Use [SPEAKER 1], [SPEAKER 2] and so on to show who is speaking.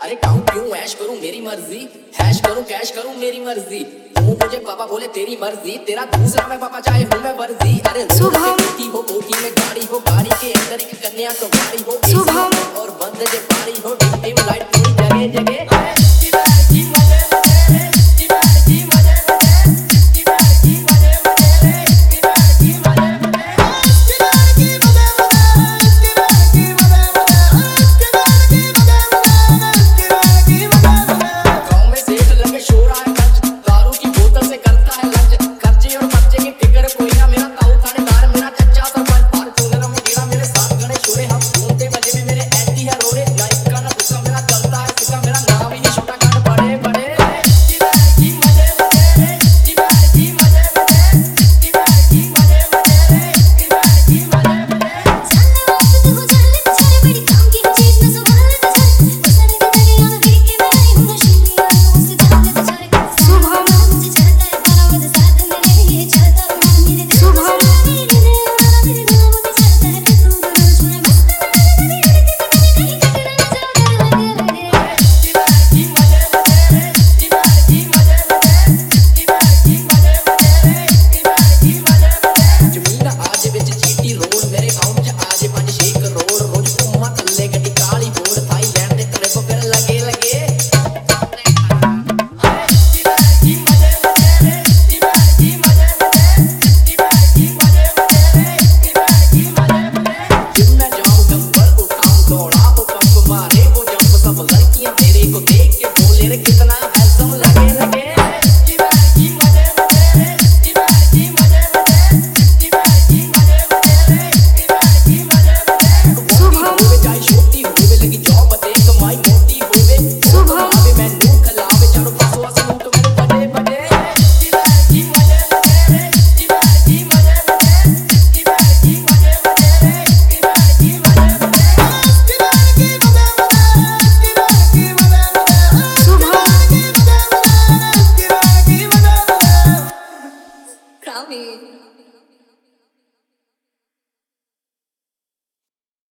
[SPEAKER 1] अरे गाऊं क्यों ऐश करूं मेरी मर्जी, हैश करूं कैश करूं मेरी मर्जी। तू मुझे पापा बोले तेरी मर्जी, तेरा दूसरा मैं पापा चाहे हूं मैं वर्जी। अरे कोठी हो कोठी में गाड़ी हो, गाड़ी के अंदर एक कन्या तो गाड़ी हो, एसी और बंद जे पारी हो, डिम लाइट पूरी जगह जगह।
[SPEAKER 2] Me.